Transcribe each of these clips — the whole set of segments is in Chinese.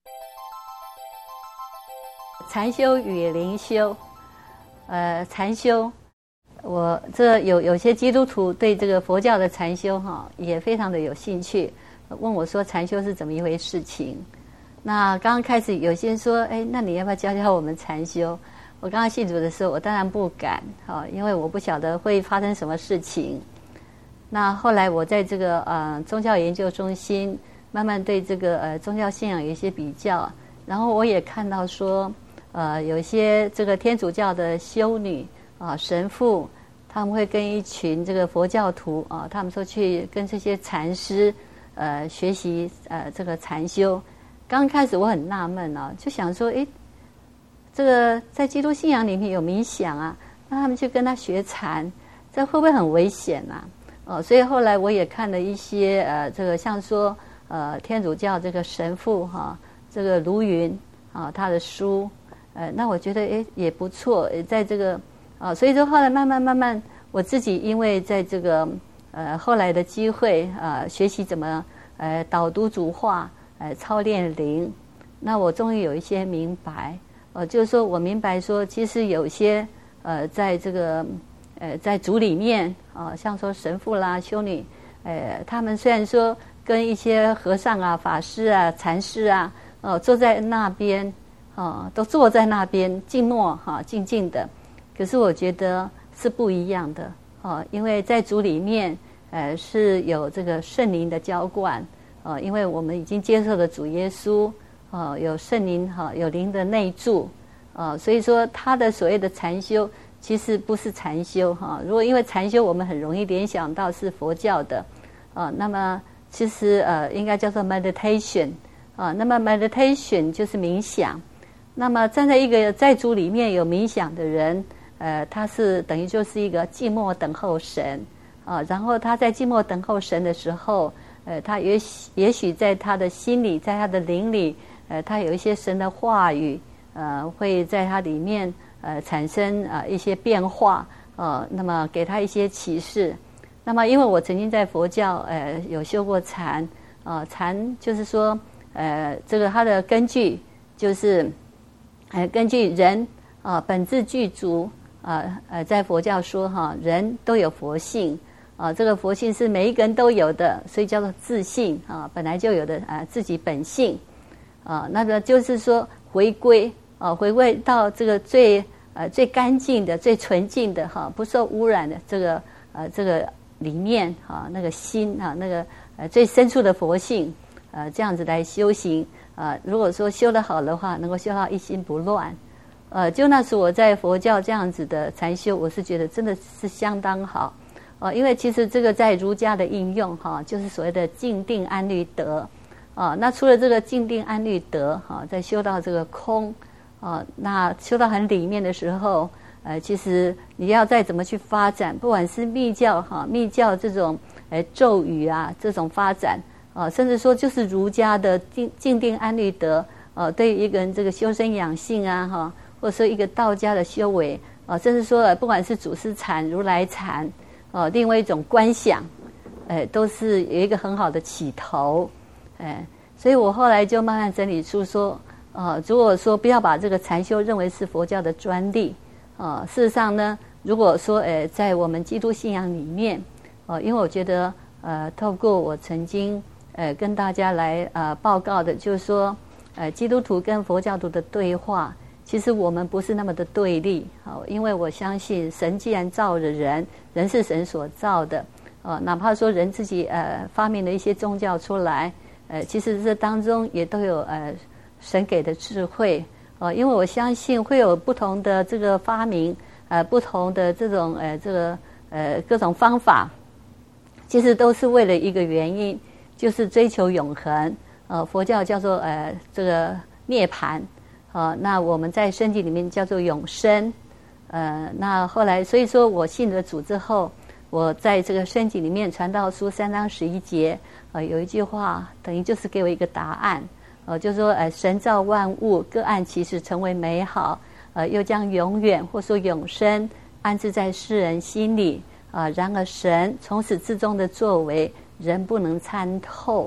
禅修与灵修，禅修，我这有些基督徒对这个佛教的禅修也非常的有兴趣，问我说禅修是怎么一回事情。那刚刚开始有些人说，那你要不要教教我们禅修？我刚刚信主的时候，我当然不敢，因为我不晓得会发生什么事情。那后来我在这个宗教研究中心，慢慢对这个宗教信仰有一些比较，然后我也看到说，有一些这个天主教的修女神父，他们会跟一群这个佛教徒他们说去跟这些禅师学习这个禅修。刚开始我很纳闷就想说，这个在基督信仰里面有冥想那他们去跟他学禅，这会不会很危险所以后来我也看了一些这个像说天主教这个神父这个卢云他的书，那我觉得也不错，在这个所以说后来慢慢我自己因为在这个后来的机会学习怎么导读主话操练灵，那我终于有一些明白就是说我明白说其实有些在这个在主里面像说神父啦修女他们虽然说跟一些和尚法师禅师坐在那边都坐在那边静默静静的，可是我觉得是不一样的因为在主里面是有这个圣灵的浇灌因为我们已经接受了主耶稣有圣灵有灵的内住所以说他的所谓的禅修其实不是禅修如果因为禅修我们很容易联想到是佛教的那么其实应该叫做 meditation 那么 meditation 就是冥想，那么站在一个在主里面有冥想的人他是等于就是一个寂寞等候神然后他在寂寞等候神的时候他也许在他的心里在他的灵里他有一些神的话语会在他里面产生一些变化那么给他一些启示。那么因为我曾经在佛教有修过禅禅就是说这个它的根据就是根据人本自具足在佛教说人都有佛性这个佛性是每一个人都有的，所以叫做自性本来就有的自己本性那个就是说回归到这个最干净的最纯净的不受污染的这个里面那个心那个最深处的佛性这样子来修行如果说修得好的话能够修到一心不乱就那时我在佛教这样子的禅修，我是觉得真的是相当好因为其实这个在儒家的应用就是所谓的静定安律得那除了这个静定安律得在修到这个空那修到很里面的时候其实你要再怎么去发展，不管是密教这种咒语这种发展甚至说就是儒家的静定安律得对于一个人这个修身养性或者说一个道家的修为甚至说不管是祖师禅如来禅另外一种观想都是有一个很好的起头所以我后来就慢慢整理出说如果说不要把这个禅修认为是佛教的专利事实上呢如果说在我们基督信仰里面因为我觉得透过我曾经跟大家来报告的就是说基督徒跟佛教徒的对话其实我们不是那么的对立因为我相信神既然造了人是神所造的哪怕说人自己发明了一些宗教出来其实这当中也都有神给的智慧因为我相信会有不同的这个发明不同的这种各种方法其实都是为了一个原因就是追求永恒佛教叫做这个涅槃那我们在圣经里面叫做永生那后来所以说我信了主之后我在这个圣经里面传道书3章11节有一句话等于就是给我一个答案就是说神造万物各按其时成为美好又将永远或说永生安置在世人心里然而神从始至终的作为人不能参透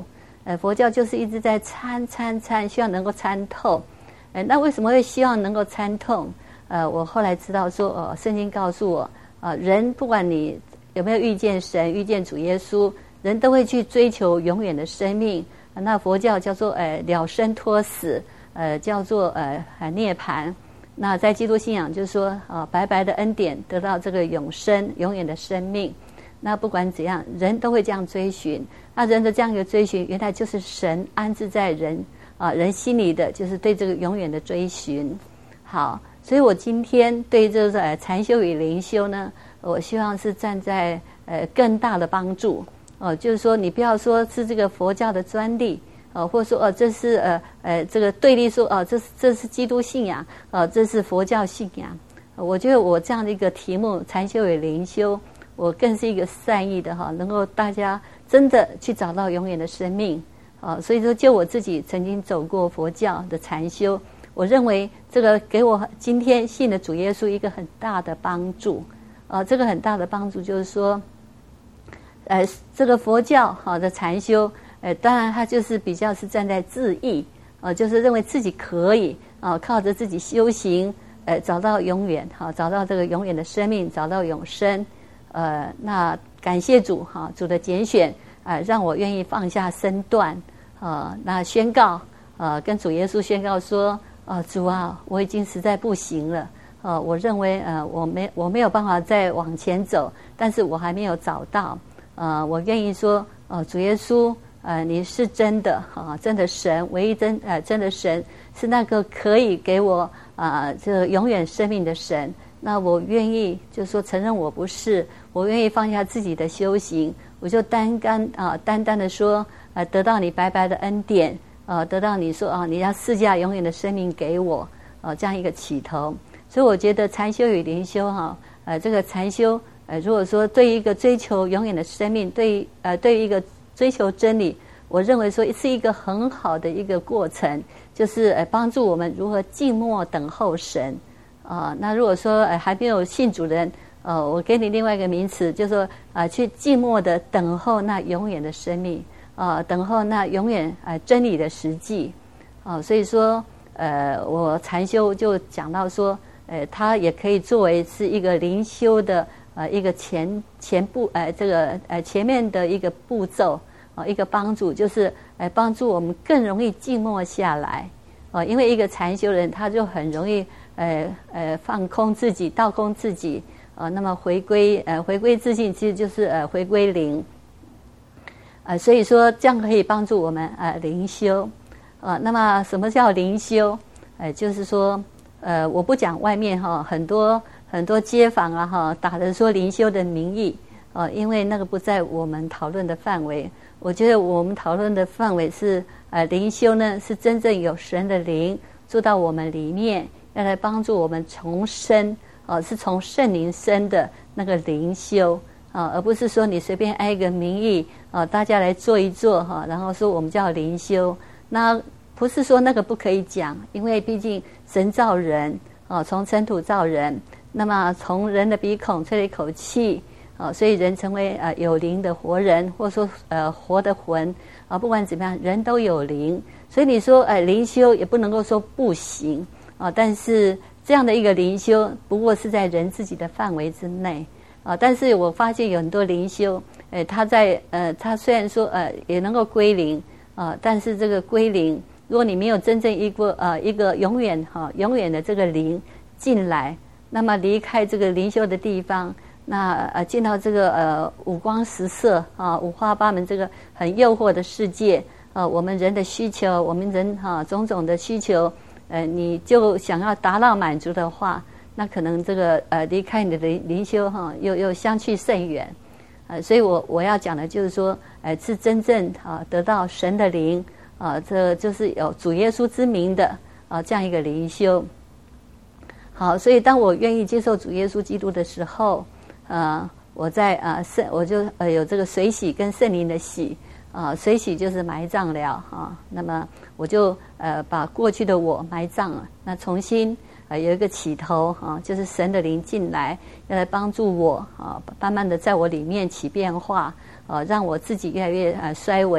佛教就是一直在参，希望能够参透。那为什么会希望能够参透？我后来知道说，圣经告诉我，人不管你有没有遇见神、遇见主耶稣，人都会去追求永远的生命。那佛教叫做了生脱死，叫做涅槃。那在基督信仰就是说，白白的恩典得到这个永生、永远的生命。那不管怎样，人都会这样追寻。那人的这样一个追寻，原来就是神安置在人心里的，就是对这个永远的追寻。好，所以我今天对这个禅修与灵修呢，我希望是站在更大的帮助。就是说你不要说是这个佛教的专利，或者说这是这个对立说这是基督信仰，这是佛教信仰。我觉得我这样的一个题目禅修与灵修，我更是一个善意的能够大家真的去找到永远的生命。所以说就我自己曾经走过佛教的禅修，我认为这个给我今天信的主耶稣一个很大的帮助。这个很大的帮助就是说，这个佛教的禅修，当然它就是比较是站在自义，就是认为自己可以靠着自己修行，找到永远，找到这个永远的生命，找到永生。那感谢主主的拣选，让我愿意放下身段，那宣告，跟主耶稣宣告说，主啊，我已经实在不行了。我认为我没有办法再往前走，但是我还没有找到。我愿意说，主耶稣，你是真的真的神，唯一真的神，是那个可以给我这个永远生命的神。那我愿意就是说承认我不是，我愿意放下自己的修行，我就单单的说，得到你白白的恩典，得到你说你要赐下永远的生命给我，这样一个起头。所以我觉得禅修与灵修这个禅修，如果说对于一个追求永远的生命，对于一个追求真理，我认为说是一个很好的一个过程，就是帮助我们如何静默等候神。那如果说还没有信主的人，我给你另外一个名词，就是说去静默的等候那永远的生命，等候那永远真理的实际。所以说我禅修就讲到说，它也可以作为是一个灵修的一个前步，这个前面的一个步骤，一个帮助，就是帮助我们更容易静默下来。因为一个禅修人他就很容易放空自己，倒空自己，那么回归自信，其实就是回归灵。所以说这样可以帮助我们灵修。那么什么叫灵修？就是说我不讲外面很多街坊打着说灵修的名义，因为那个不在我们讨论的范围。我觉得我们讨论的范围是灵修呢是真正有神的灵住到我们里面，要来帮助我们重生，是从圣灵生的那个灵修，而不是说你随便挨一个名义，大家来做一做，然后说我们叫灵修。那不是说那个不可以讲，因为毕竟神造人，从尘土造人，那么从人的鼻孔吹了一口气，所以人成为有灵的活人，或者说活的魂，不管怎么样，人都有灵。所以你说灵修也不能够说不行，但是这样的一个灵修不过是在人自己的范围之内。但是我发现有很多灵修，他虽然说也能够归零，但是这个归零，如果你没有真正一个永远的这个灵进来，那么离开这个灵修的地方，那进到这个五光十色五花八门这个很诱惑的世界，我们人的需求，我们人种种的需求，你就想要达到满足的话，那可能这个离开你的灵修又相去甚远。所以我要讲的就是说，是真正得到神的灵，这就是有主耶稣之名的这样一个灵修。好，所以当我愿意接受主耶稣基督的时候，我在我就有这个水洗跟圣灵的洗。水洗就是埋葬了那么我就把过去的我埋葬了，那重新有一个起头就是神的灵进来，要来帮助我慢慢的在我里面起变化，让我自己越来越衰微，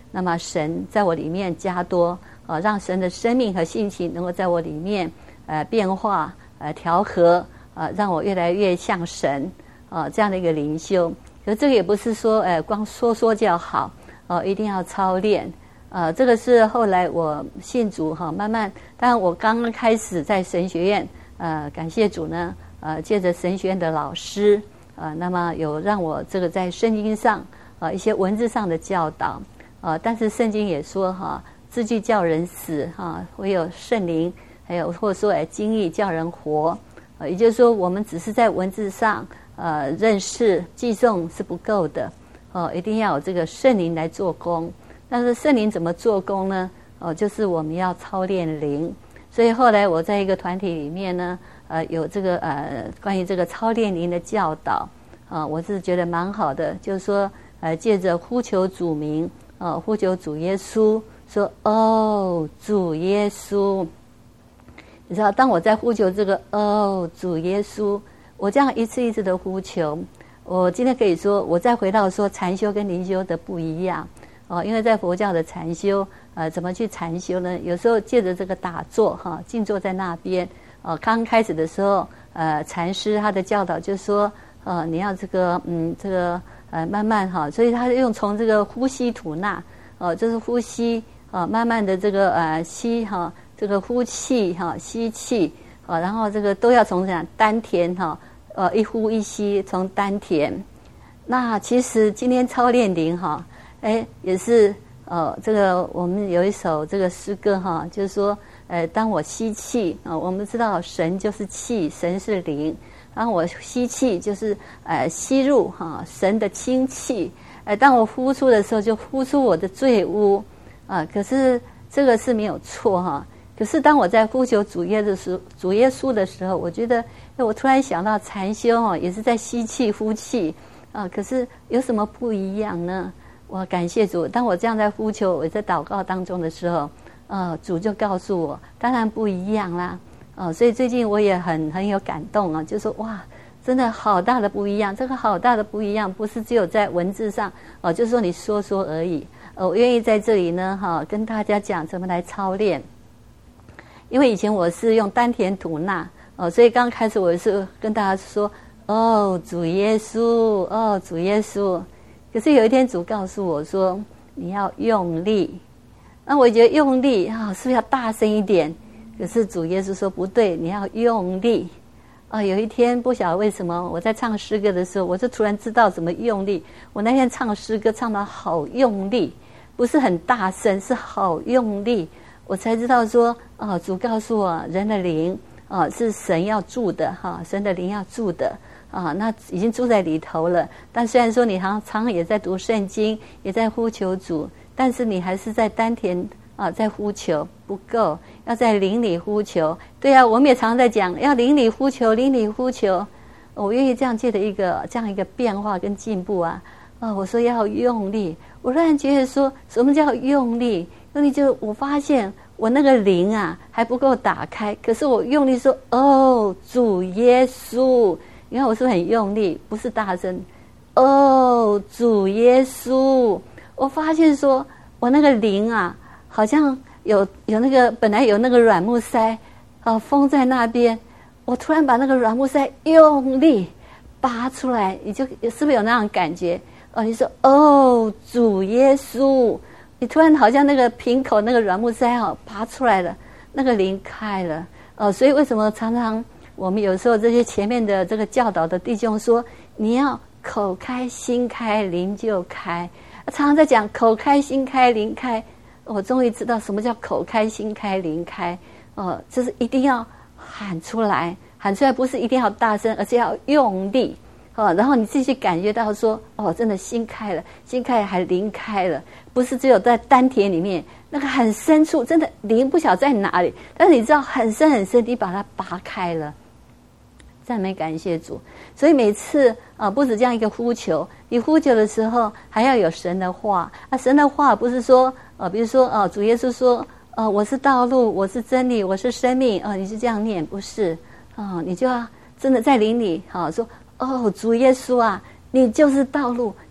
那么神在我里面加多，让神的生命和性情能够在我里面变化调和，让我越来越像神这样的一个灵修。可是这个也不是说光说说就好，一定要操练。这个是后来我信主慢慢，当然我刚刚开始在神学院，感谢主呢，借着神学院的老师，那么有让我这个在圣经上一些文字上的教导，但是圣经也说字句叫人死唯有圣灵，还有或者说经意叫人活，也就是说我们只是在文字上认识记诵是不够的，一定要有这个圣灵来做工。但是圣灵怎么做工呢？就是我们要操练灵。所以后来我在一个团体里面呢，有这个关于这个操练灵的教导，我是觉得蛮好的。就是说，借着呼求主名，呼求主耶稣，说哦，主耶稣。你知道，当我在呼求这个哦，主耶稣，我这样一次一次的呼求，我今天可以说，我再回到说禅修跟灵修的不一样。因为在佛教的禅修，怎么去禅修呢？有时候借着这个打坐，静坐在那边，刚开始的时候，禅师他的教导就说，你要这个，慢慢所以他用从这个呼吸吐纳，就是呼吸，慢慢的这个吸这个呼气吸气，然后这个都要从丹田一呼一吸从丹田。那其实今天操练灵也是这个我们有一首这个诗歌就是说当我吸气我们知道神就是气，神是灵，当我吸气就是吸入神的清气，当我呼出的时候就呼出我的罪污可是这个是没有错可是当我在呼求主耶稣的时候，我觉得我突然想到禅修也是在吸气呼气可是有什么不一样呢？我感谢主，当我这样在呼求，我在祷告当中的时候，主就告诉我，当然不一样啦，所以最近我也很有感动就说哇，真的好大的不一样，这个好大的不一样，不是只有在文字上就是说你说说而已，我愿意在这里呢跟大家讲怎么来操练，因为以前我是用丹田吐纳所以刚开始我是跟大家说哦，主耶稣，哦，主耶稣。可是有一天主告诉我说你要用力，那我觉得用力是不是要大声一点？可是主耶稣说不对，你要用力有一天不晓得为什么我在唱诗歌的时候，我就突然知道怎么用力。我那天唱诗歌唱得好用力，不是很大声，是好用力，我才知道说主告诉我人的灵是神要住的神的灵要住的那已经住在里头了。但虽然说你常也在读圣经，也在呼求主，但是你还是在丹田在呼求不够，要在灵里呼求。对啊，我们也常在讲要灵里呼求，灵里呼求。我愿意这样借的这样一个变化跟进步我说要用力。我突然觉得说什么叫用力？用力就我发现我那个灵还不够打开，可是我用力说哦，主耶稣。你看我是不是很用力？不是大声哦，主耶稣。我发现说我那个灵好像有那个本来有那个软木塞封在那边，我突然把那个软木塞用力拔出来，你就是不是有那种感觉你说哦，主耶稣，你突然好像那个瓶口那个软木塞拔出来了，那个灵开了所以为什么常常我们有时候这些前面的这个教导的弟兄说你要口开心开灵就开，常常在讲口开心开灵开，我终于知道什么叫口开心开灵开就是一定要喊出来，喊出来不是一定要大声，而是要用力然后你自己感觉到说真的心开了，心开了还灵开了，不是只有在丹田里面那个很深处，真的灵不晓得在哪里，但是你知道很深很深，你把它拔开了。赞美感谢主。所以每次不止这样一个呼求，你呼求的时候还要有神的话神的话不是说比如说主耶稣说我是道路，我是真理，我是生命你是这样念，不是你就要真的在灵里说主耶稣你就是道路，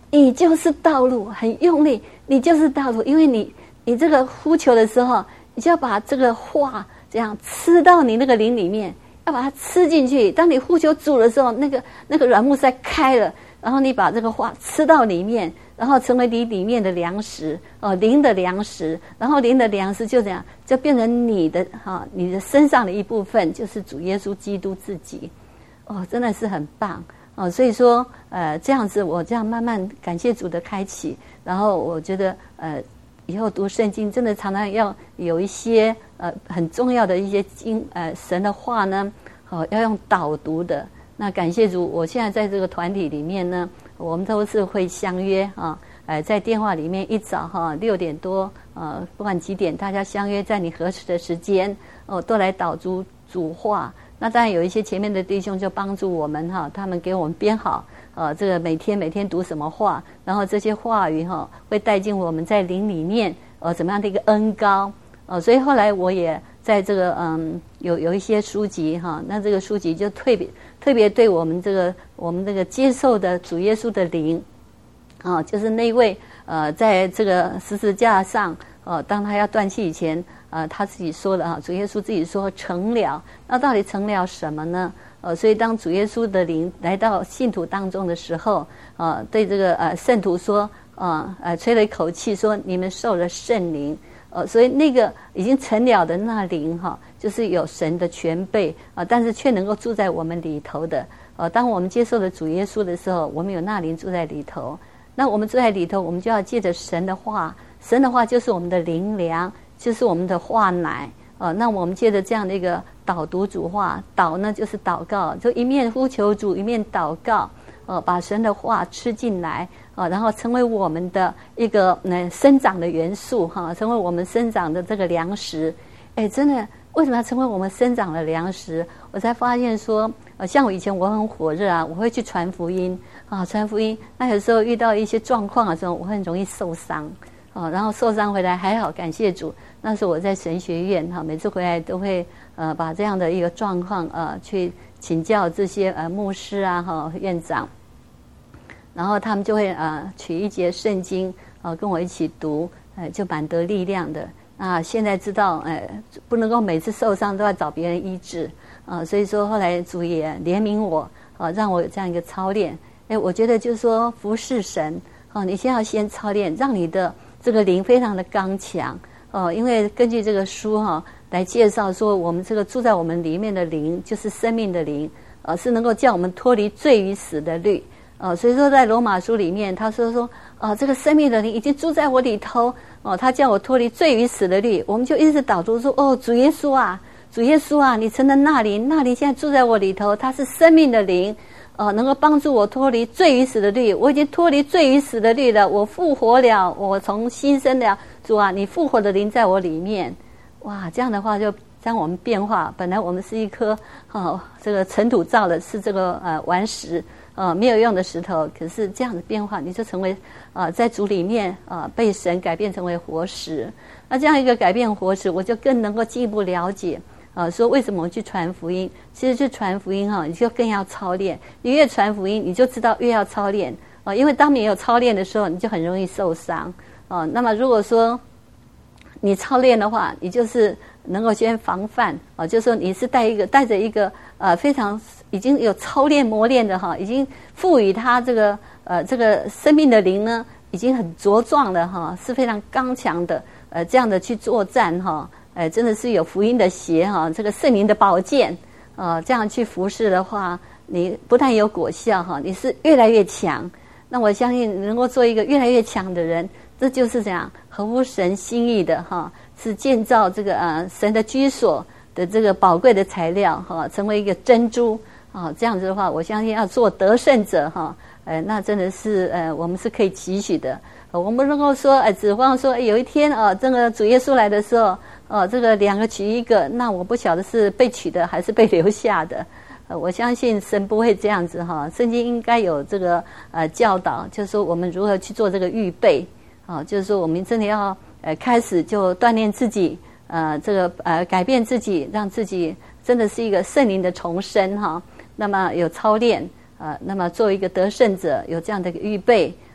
你就是道路，很用力，你就是道路，因为你这个呼求的时候，你就要把这个话这样吃到你那个灵里面，要把它吃进去。当你呼求主的时候，那个软木塞开了，然后你把这个话吃到里面，然后成为你里面的粮食，灵的粮食，然后灵的粮食就这样就变成你的身上的一部分，就是主耶稣基督自己。真的是很棒。所以说这样子我这样慢慢感谢主的开启，然后我觉得以后读圣经真的常常要有一些很重要的一些神的话呢，要用导读的。那感谢主，我现在在这个团体里面呢，我们都是会相约在电话里面一早6点多不管几点，大家相约在你合适的时间都来导读主话。那当然有一些前面的弟兄就帮助我们他们给我们编好这个每天读什么话，然后这些话语会带进我们在灵里面怎么样的一个恩膏所以后来我也在这个有一些书籍那这个书籍就特别对我们这个接受的主耶稣的灵就是那位在这个十字架上当他要断气以前他自己说了主耶稣自己说成了。那到底成了什么呢？所以当主耶稣的灵来到信徒当中的时候对这个圣徒说吹了一口气说你们受了圣灵所以那个已经成了的那灵就是有神的全备但是却能够住在我们里头的当我们接受了主耶稣的时候，我们有那灵住在里头。那我们住在里头，我们就要借着神的话，神的话就是我们的灵粮，就是我们的话奶那我们借着这样的一个导读主话，导呢就是祷告，就一面呼求主一面祷告把神的话吃进来然后成为我们的一个生长的元素成为我们生长的这个粮食。真的为什么要成为我们生长的粮食？我才发现说像我以前我很火热我会去传福音传福音，那有时候遇到一些状况的时候，我很容易受伤然后受伤回来还好，感谢主，那时候我在神学院每次回来都会把这样的一个状况去请教这些牧师院长，然后他们就会取一节圣经跟我一起读就蛮得力量的。那现在知道不能够每次受伤都要找别人医治所以说后来主也怜悯我让我有这样一个操练。我觉得就是说服侍神你先要先操练，让你的这个灵非常的刚强因为根据这个书来介绍说，我们这个住在我们里面的灵就是生命的灵是能够叫我们脱离罪与死的律所以说在罗马书里面他说这个生命的灵已经住在我里头他叫我脱离罪与死的律。我们就一直导读说主耶稣啊你成了那灵现在住在我里头，它是生命的灵能够帮助我脱离罪与死的律。我已经脱离罪与死的律了，我复活了，我从新生了。主啊，你复活的灵在我里面。哇，这样的话就让我们变化。本来我们是一颗这个尘土造的，是这个顽石没有用的石头，可是这样的变化，你就成为在主里面被神改变成为活石。那这样一个改变活石，我就更能够进一步了解说为什么我去传福音。其实去传福音你就更要操练，你越传福音你就知道越要操练因为当你有操练的时候，你就很容易受伤那么如果说你操练的话，你就是能够先防范就是说你是带着一个非常已经有操练磨练的已经赋予他这个生命的灵呢，已经很茁壮的是非常刚强的这样的去作战真的是有福音的鞋这个圣灵的宝剑这样去服侍的话，你不但有果效你是越来越强。那我相信能够做一个越来越强的人，这就是这样合乎神心意的是建造这个神的居所的这个宝贵的材料成为一个珍珠这样子的话，我相信要做得胜者那真的是我们是可以期许的。我们能够说指望说有一天这个主耶稣来的时候这个两个取一个，那我不晓得是被取的还是被留下的我相信神不会这样子圣经应该有这个教导，就是说我们如何去做这个预备就是说我们真的要开始就锻炼自己这个改变自己，让自己真的是一个圣灵的重生那么有操练那么作为一个得胜者有这样的一个预备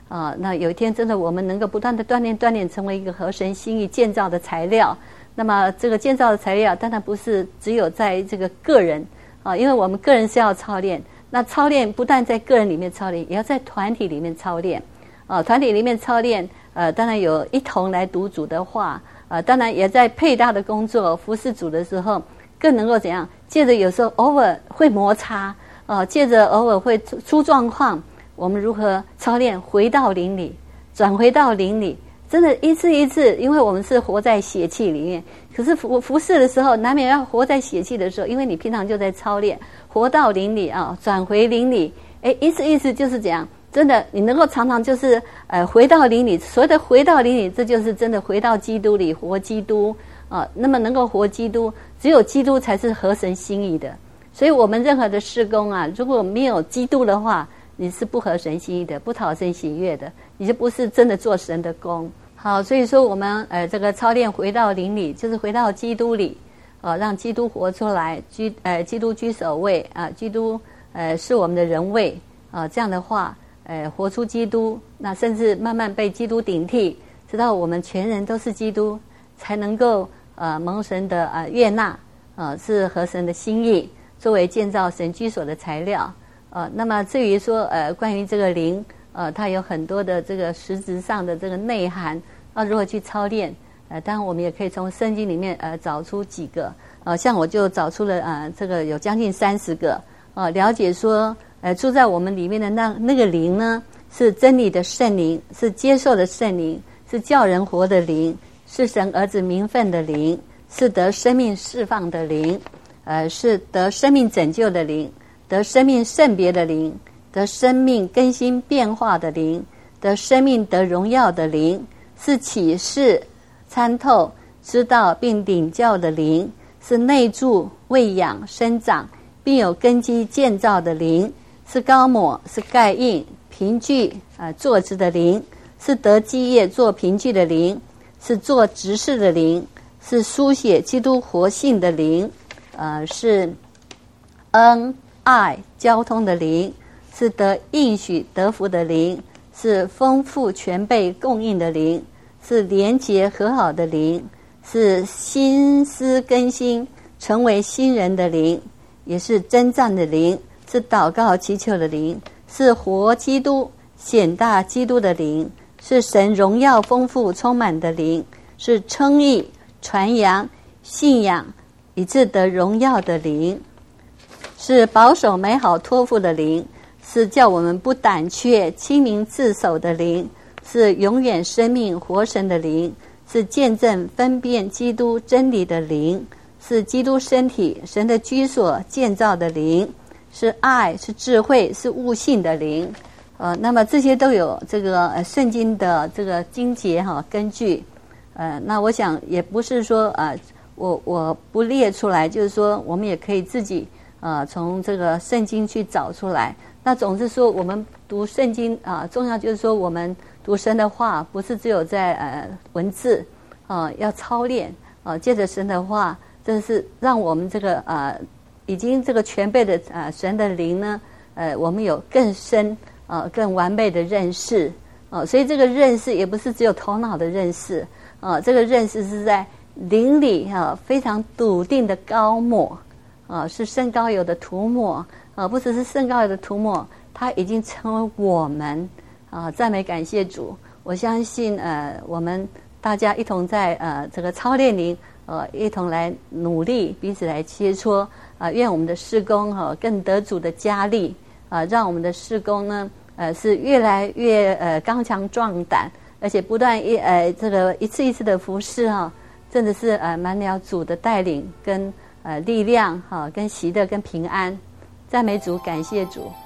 那有一天真的我们能够不断的锻炼，成为一个合神心意建造的材料。那么这个建造的材料当然不是只有在这个个人因为我们个人是要操练，那操练不但在个人里面操练，也要在团体里面操练团体里面操练当然有一同来读主的话当然也在配搭的工作服侍主的时候更能够怎样，借着有时候偶尔会摩擦借着偶尔会出状况，我们如何操练回到灵里，转回到灵里，真的一次一次，因为我们是活在血气里面，可是服侍的时候难免要活在血气的时候，因为你平常就在操练活到灵里转回灵里一次一次就是这样，真的你能够常常就是回到灵里，所谓的回到灵里，这就是真的回到基督里活基督那么能够活基督，只有基督才是合神心意的。所以我们任何的事工如果没有基督的话，你是不合神心意的，不讨神喜悦的，你就不是真的做神的工。好，所以说我们这个操练回到灵里，就是回到基督里让基督活出来，基督居首位基督是我们的人位这样的话活出基督，那甚至慢慢被基督顶替，直到我们全人都是基督，才能够蒙神的悦纳是合神的心意，作为建造神居所的材料那么至于说关于这个灵它有很多的这个实质上的这个内涵如何去操练当然我们也可以从圣经里面找出几个像我就找出了这个有将近30个了解说住在我们里面的那个灵呢，是真理的圣灵，是接受的圣灵，是叫人活的灵，是神儿子名分的灵，是得生命释放的灵是得生命拯救的灵，得生命圣别的灵，得生命更新变化的灵，得生命得荣耀的灵，是启示参透知道并领教的灵，是内住喂养生长并有根基建造的灵，是膏抹是盖印凭据坐之的灵，是得基业做凭据的灵，是做执事的灵，是书写基督活性的灵是恩爱交通的灵，是得应许得福的灵，是丰富全备供应的灵，是连结和好的灵，是心思更新成为新人的灵，也是征战的灵，是祷告祈求的灵，是活基督显大基督的灵，是神荣耀丰富充满的灵，是称义传扬信仰以致得荣耀的灵，是保守美好托付的灵，是叫我们不胆怯清明自守的灵，是永远生命活神的灵，是见证分辨基督真理的灵，是基督身体神的居所建造的灵，是爱是智慧是悟性的灵那么这些都有这个圣经的这个经节根据那我想也不是说我不列出来，就是说我们也可以自己从这个圣经去找出来。那总之说我们读圣经重要就是说我们读神的话不是只有在文字要操练借着神的话，真是让我们这个已经这个全备的神的灵呢我们有更深更完备的认识所以这个认识也不是只有头脑的认识这个认识是在灵里非常笃定的膏抹是圣膏油的涂抹不只是圣膏油的涂抹，它已经成为我们赞美感谢主。我相信我们大家一同在这个操练灵一同来努力，彼此来切磋愿我们的事工更得主的加力让我们的事工呢是越来越刚强壮胆，而且不断这个一次一次的服侍真的是满了主的带领跟力量跟喜乐跟平安。赞美主，感谢主。